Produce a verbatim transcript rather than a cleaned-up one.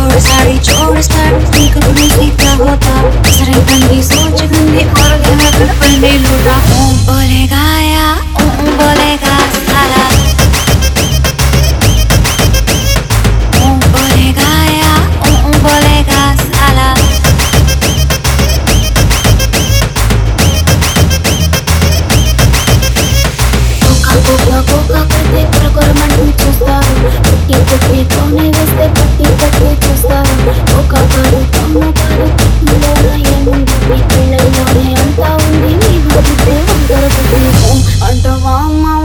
छोड़ साड़ी छोड़ स्टार्ट ठीक नहीं क्या होता सरे बंदी सोच गंदी और गया कर पन्ने लूटा ओ बोलेगा या ओ बोलेगा साला ओ बोलेगा या ओ बोलेगा साला कोका कोका कोका करते कर कर मन చూస్తారు పుట్టి పుట్టి తోనే వేస్తే పట్టి పట్టి చూస్తారు ఒక కాదు తమ్మ కాదు లోన ఏముంది నీ పిల్లల్లోనే అంతా ఉంది నీ బతుకే వంకర బుద్ధి అంటావా అమ్మ